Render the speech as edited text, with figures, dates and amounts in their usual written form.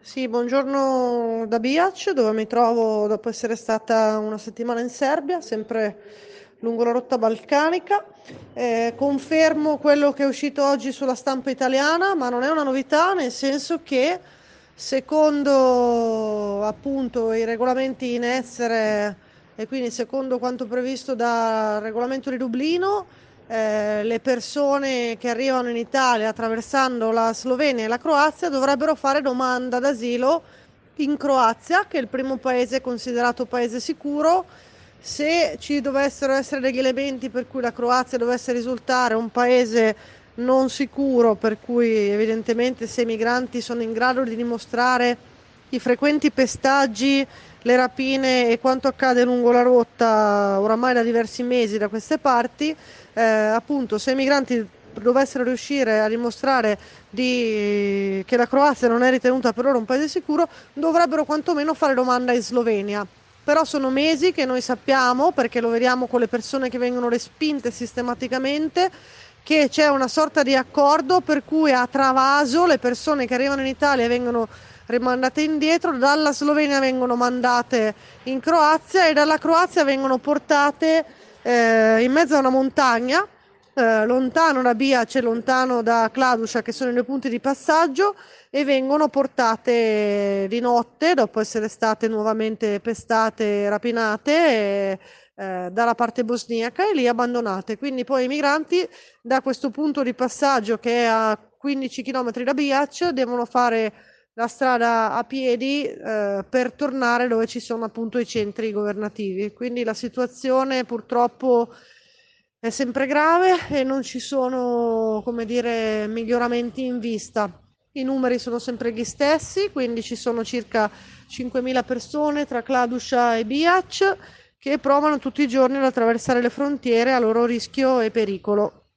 Sì, buongiorno da Biac, dove mi trovo dopo essere stata una settimana in Serbia, sempre lungo la rotta balcanica. Confermo quello che è uscito oggi sulla stampa italiana, ma non è una novità, nel senso che secondo appunto i regolamenti in essere e quindi secondo quanto previsto dal regolamento di Dublino, le persone che arrivano in Italia attraversando la Slovenia e la Croazia dovrebbero fare domanda d'asilo in Croazia, che è il primo paese considerato paese sicuro. Se ci dovessero essere degli elementi per cui la Croazia dovesse risultare un paese non sicuro, per cui evidentemente se i migranti sono in grado di dimostrare i frequenti pestaggi, le rapine e quanto accade lungo la rotta oramai da diversi mesi da queste parti, appunto, se i migranti dovessero riuscire a dimostrare che la Croazia non è ritenuta per loro un paese sicuro, dovrebbero quantomeno fare domanda in Slovenia. Però sono mesi che noi sappiamo, perché lo vediamo con le persone che vengono respinte sistematicamente, che c'è una sorta di accordo per cui a travaso le persone che arrivano in Italia vengono rimandate indietro, dalla Slovenia vengono mandate in Croazia e dalla Croazia vengono portate in mezzo a una montagna, lontano da Biace, lontano da Kladuša, che sono i due punti di passaggio, e vengono portate di notte, dopo essere state nuovamente pestate e rapinate, dalla parte bosniaca e lì abbandonate. Quindi poi i migranti da questo punto di passaggio, che è a 15 km da Biac, devono fare la strada a piedi per tornare dove ci sono appunto i centri governativi. Quindi la situazione purtroppo è sempre grave e non ci sono, come dire, miglioramenti in vista. I numeri sono sempre gli stessi, quindi ci sono circa 5.000 persone tra Kladuša e Biac che provano tutti i giorni ad attraversare le frontiere a loro rischio e pericolo.